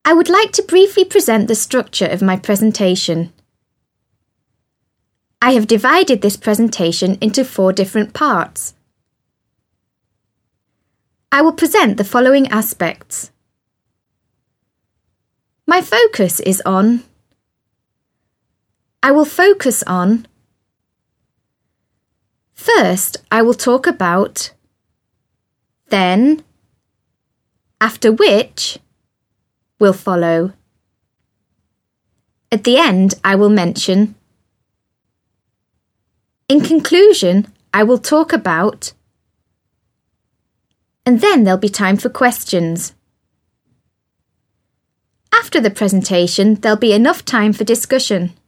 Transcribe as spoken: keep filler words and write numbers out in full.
I would like to briefly present the structure of my presentation. I have divided this presentation into four different parts. I will present the following aspects. My focus is on. I will focus on. First, I will talk about. Then, after which, will follow. At the end, I will mention. In conclusion, I will talk about. And then there'll be time for questions. After the presentation, there'll be enough time for discussion.